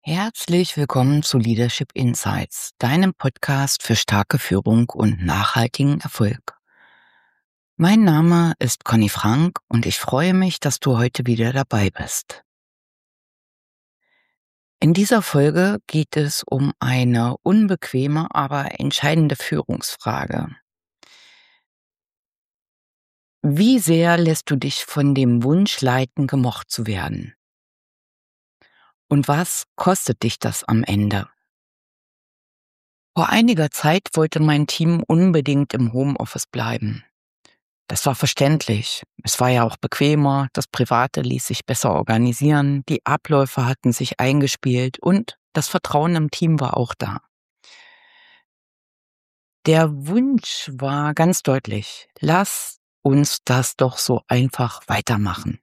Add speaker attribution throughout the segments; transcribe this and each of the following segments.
Speaker 1: Herzlich willkommen zu Leadership Insights, deinem Podcast für starke Führung und nachhaltigen Erfolg. Mein Name ist Conny Frank und ich freue mich, dass du heute wieder dabei bist. In dieser Folge geht es um eine unbequeme, aber entscheidende Führungsfrage. Wie sehr lässt du dich von dem Wunsch leiten, gemocht zu werden? Und was kostet dich das am Ende? Vor einiger Zeit wollte mein Team unbedingt im Homeoffice bleiben. Das war verständlich. Es war ja auch bequemer, das Private ließ sich besser organisieren, die Abläufe hatten sich eingespielt und das Vertrauen im Team war auch da. Der Wunsch war ganz deutlich: Lass uns das doch so einfach weitermachen.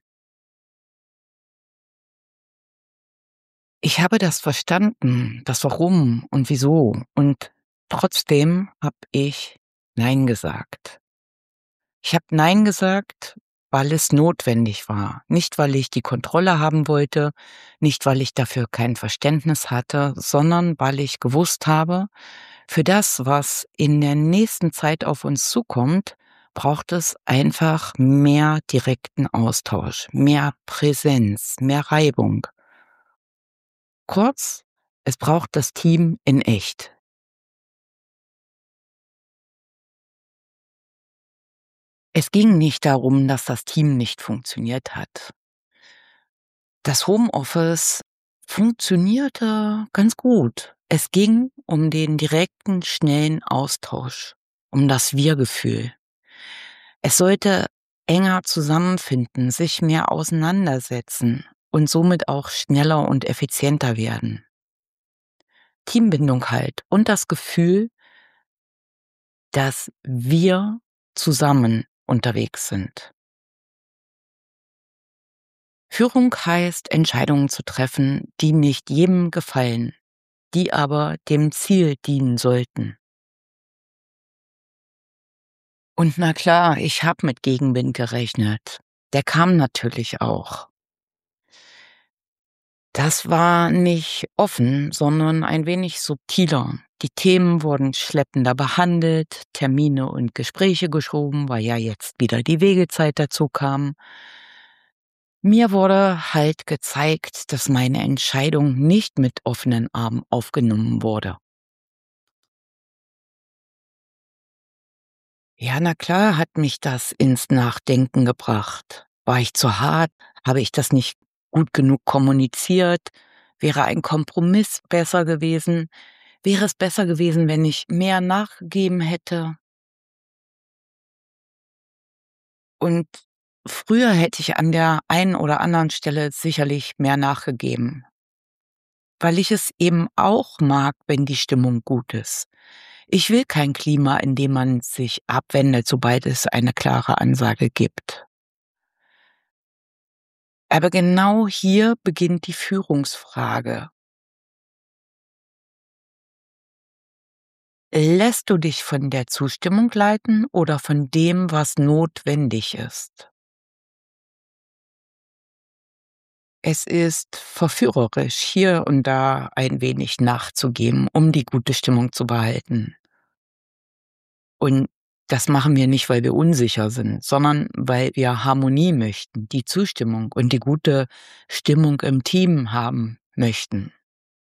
Speaker 1: Ich habe das verstanden, das Warum und Wieso, und trotzdem habe ich Nein gesagt. Ich habe Nein gesagt, weil es notwendig war. Nicht, weil ich die Kontrolle haben wollte, nicht, weil ich dafür kein Verständnis hatte, sondern weil ich gewusst habe, für das, was in der nächsten Zeit auf uns zukommt, braucht es einfach mehr direkten Austausch, mehr Präsenz, mehr Reibung. Kurz, es braucht das Team in echt. Es ging nicht darum, dass das Team nicht funktioniert hat. Das Homeoffice funktionierte ganz gut. Es ging um den direkten, schnellen Austausch, um das Wir-Gefühl. Es sollte enger zusammenfinden, sich mehr auseinandersetzen und somit auch schneller und effizienter werden. Teambindung halt und das Gefühl, dass wir zusammen unterwegs sind. Führung heißt, Entscheidungen zu treffen, die nicht jedem gefallen, die aber dem Ziel dienen sollten. Und na klar, ich habe mit Gegenwind gerechnet. Der kam natürlich auch. Das war nicht offen, sondern ein wenig subtiler. Die Themen wurden schleppender behandelt, Termine und Gespräche geschoben, weil ja jetzt wieder die Wegezeit dazu kam. Mir wurde halt gezeigt, dass meine Entscheidung nicht mit offenen Armen aufgenommen wurde. Ja, na klar hat mich das ins Nachdenken gebracht. War ich zu hart? Habe ich das nicht gut genug kommuniziert? Wäre ein Kompromiss besser gewesen? Wäre es besser gewesen, wenn ich mehr nachgegeben hätte? Und früher hätte ich an der einen oder anderen Stelle sicherlich mehr nachgegeben, weil ich es eben auch mag, wenn die Stimmung gut ist. Ich will kein Klima, in dem man sich abwendet, sobald es eine klare Ansage gibt. Aber genau hier beginnt die Führungsfrage. Lässt du dich von der Zustimmung leiten oder von dem, was notwendig ist? Es ist verführerisch, hier und da ein wenig nachzugeben, um die gute Stimmung zu behalten. Und das machen wir nicht, weil wir unsicher sind, sondern weil wir Harmonie möchten, die Zustimmung und die gute Stimmung im Team haben möchten.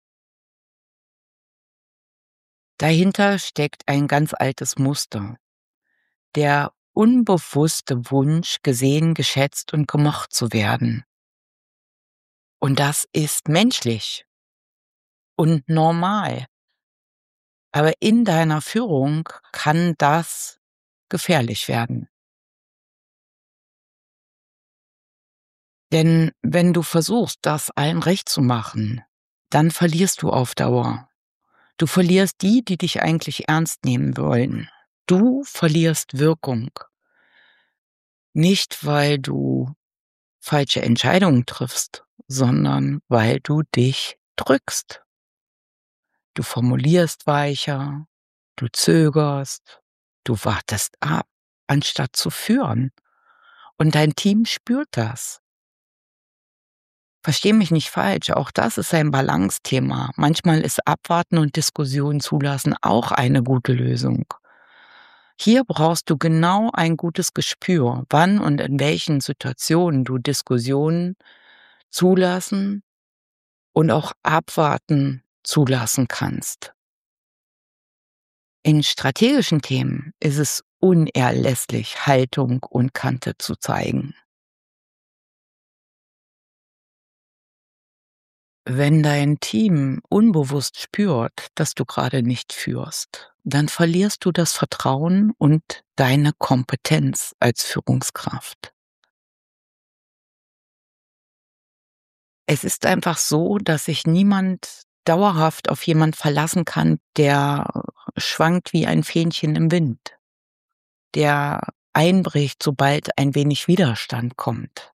Speaker 1: Dahinter steckt ein ganz altes Muster. Der unbewusste Wunsch, gesehen, geschätzt und gemocht zu werden. Und das ist menschlich und normal. Aber in deiner Führung kann das gefährlich werden. Denn wenn du versuchst, das allen recht zu machen, dann verlierst du auf Dauer. Du verlierst die, die dich eigentlich ernst nehmen wollen. Du verlierst Wirkung. Nicht, weil du falsche Entscheidungen triffst, sondern weil du dich drückst. Du formulierst weicher, du zögerst, du wartest ab, anstatt zu führen. Und dein Team spürt das. Verstehe mich nicht falsch, auch das ist ein Balancethema. Manchmal ist Abwarten und Diskussion zulassen auch eine gute Lösung. Hier brauchst du genau ein gutes Gespür, wann und in welchen Situationen du Diskussionen zulassen und auch abwarten zulassen kannst. In strategischen Themen ist es unerlässlich, Haltung und Kante zu zeigen. Wenn dein Team unbewusst spürt, dass du gerade nicht führst, dann verlierst du das Vertrauen und deine Kompetenz als Führungskraft. Es ist einfach so, dass sich niemand dauerhaft auf jemand verlassen kann, der schwankt wie ein Fähnchen im Wind, der einbricht, sobald ein wenig Widerstand kommt.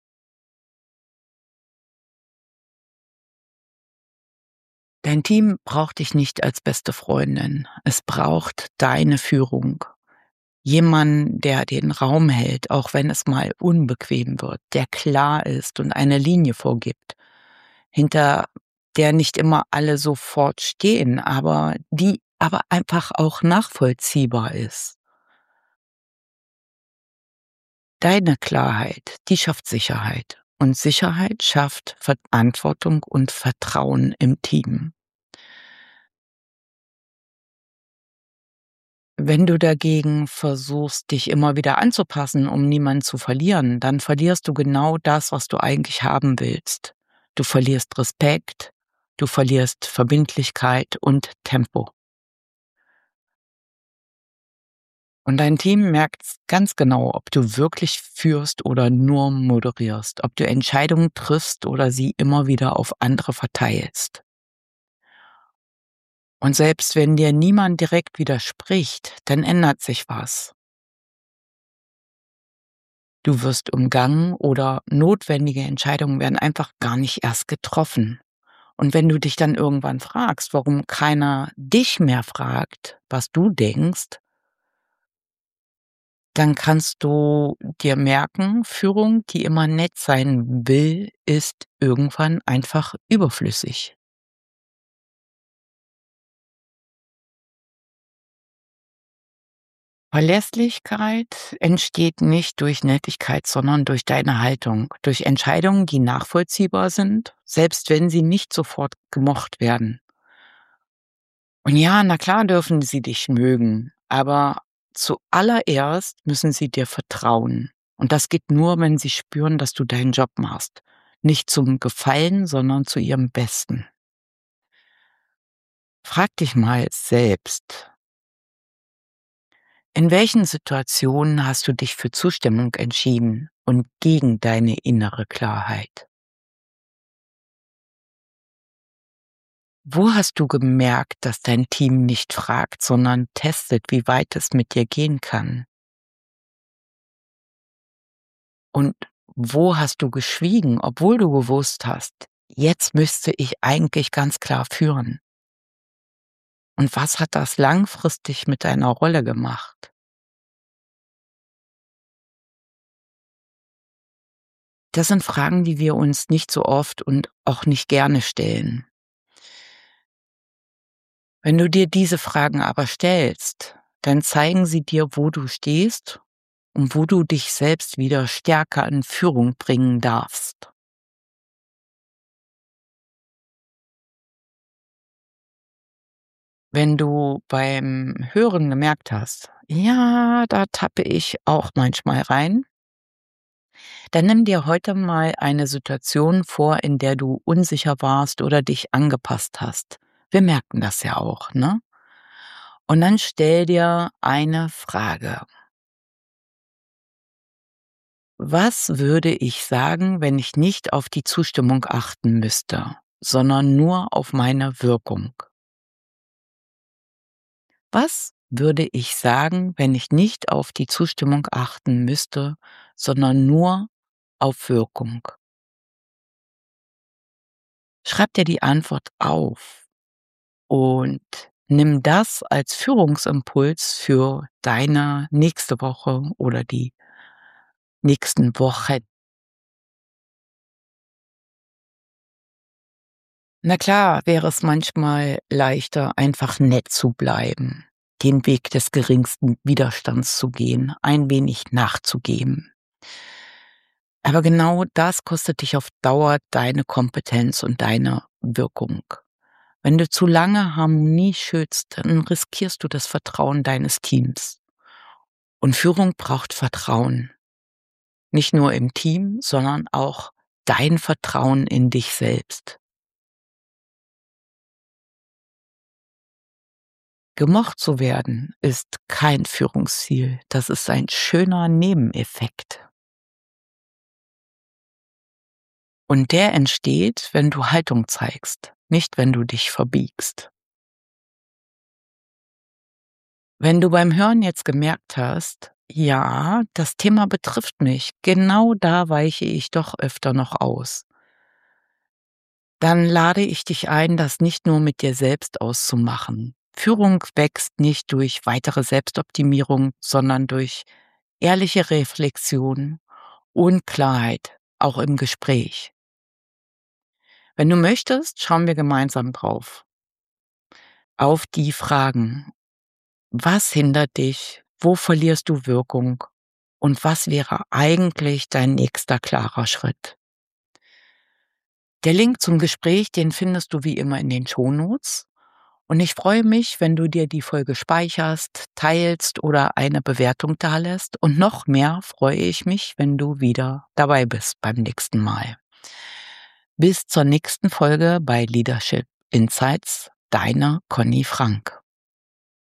Speaker 1: Dein Team braucht dich nicht als beste Freundin. Es braucht deine Führung. Jemanden, der den Raum hält, auch wenn es mal unbequem wird, der klar ist und eine Linie vorgibt, hinter der nicht immer alle sofort stehen, aber die aber einfach auch nachvollziehbar ist. Deine Klarheit, die schafft Sicherheit und Sicherheit schafft Verantwortung und Vertrauen im Team. Wenn du dagegen versuchst, dich immer wieder anzupassen, um niemanden zu verlieren, dann verlierst du genau das, was du eigentlich haben willst. Du verlierst Respekt, du verlierst Verbindlichkeit und Tempo. Und dein Team merkt ganz genau, ob du wirklich führst oder nur moderierst, ob du Entscheidungen triffst oder sie immer wieder auf andere verteilst. Und selbst wenn dir niemand direkt widerspricht, dann ändert sich was. Du wirst umgangen oder notwendige Entscheidungen werden einfach gar nicht erst getroffen. Und wenn du dich dann irgendwann fragst, warum keiner dich mehr fragt, was du denkst, dann kannst du dir merken, Führung, die immer nett sein will, ist irgendwann einfach überflüssig. Verlässlichkeit entsteht nicht durch Nettigkeit, sondern durch deine Haltung, durch Entscheidungen, die nachvollziehbar sind, selbst wenn sie nicht sofort gemocht werden. Und ja, na klar dürfen sie dich mögen, aber zuallererst müssen sie dir vertrauen. Und das geht nur, wenn sie spüren, dass du deinen Job machst. Nicht zum Gefallen, sondern zu ihrem Besten. Frag dich mal selbst, in welchen Situationen hast du dich für Zustimmung entschieden und gegen deine innere Klarheit? Wo hast du gemerkt, dass dein Team nicht fragt, sondern testet, wie weit es mit dir gehen kann? Und wo hast du geschwiegen, obwohl du gewusst hast, jetzt müsste ich eigentlich ganz klar führen? Und was hat das langfristig mit deiner Rolle gemacht? Das sind Fragen, die wir uns nicht so oft und auch nicht gerne stellen. Wenn du dir diese Fragen aber stellst, dann zeigen sie dir, wo du stehst und wo du dich selbst wieder stärker in Führung bringen darfst. Wenn du beim Hören gemerkt hast, ja, da tappe ich auch manchmal rein, dann nimm dir heute mal eine Situation vor, in der du unsicher warst oder dich angepasst hast. Wir merken das ja auch, ne? Und dann stell dir eine Frage. Was würde ich sagen, wenn ich nicht auf die Zustimmung achten müsste, sondern nur auf meine Wirkung? Was würde ich sagen, wenn ich nicht auf die Zustimmung achten müsste, sondern nur auf Wirkung? Schreib dir die Antwort auf und nimm das als Führungsimpuls für deine nächste Woche oder die nächsten Wochen. Na klar, wäre es manchmal leichter, einfach nett zu bleiben, den Weg des geringsten Widerstands zu gehen, ein wenig nachzugeben. Aber genau das kostet dich auf Dauer deine Kompetenz und deine Wirkung. Wenn du zu lange Harmonie schützt, dann riskierst du das Vertrauen deines Teams. Und Führung braucht Vertrauen. Nicht nur im Team, sondern auch dein Vertrauen in dich selbst. Gemocht zu werden ist kein Führungsziel. Das ist ein schöner Nebeneffekt. Und der entsteht, wenn du Haltung zeigst, nicht wenn du dich verbiegst. Wenn du beim Hören jetzt gemerkt hast, ja, das Thema betrifft mich, genau da weiche ich doch öfter noch aus, dann lade ich dich ein, das nicht nur mit dir selbst auszumachen. Führung wächst nicht durch weitere Selbstoptimierung, sondern durch ehrliche Reflexion und Klarheit, auch im Gespräch. Wenn du möchtest, schauen wir gemeinsam drauf. Auf die Fragen: Was hindert dich? Wo verlierst du Wirkung? Und was wäre eigentlich dein nächster klarer Schritt? Der Link zum Gespräch, den findest du wie immer in den Shownotes. Und ich freue mich, wenn du dir die Folge speicherst, teilst oder eine Bewertung dalässt. Und noch mehr freue ich mich, wenn du wieder dabei bist beim nächsten Mal. Bis zur nächsten Folge bei Leadership Insights, deine Conny Frank.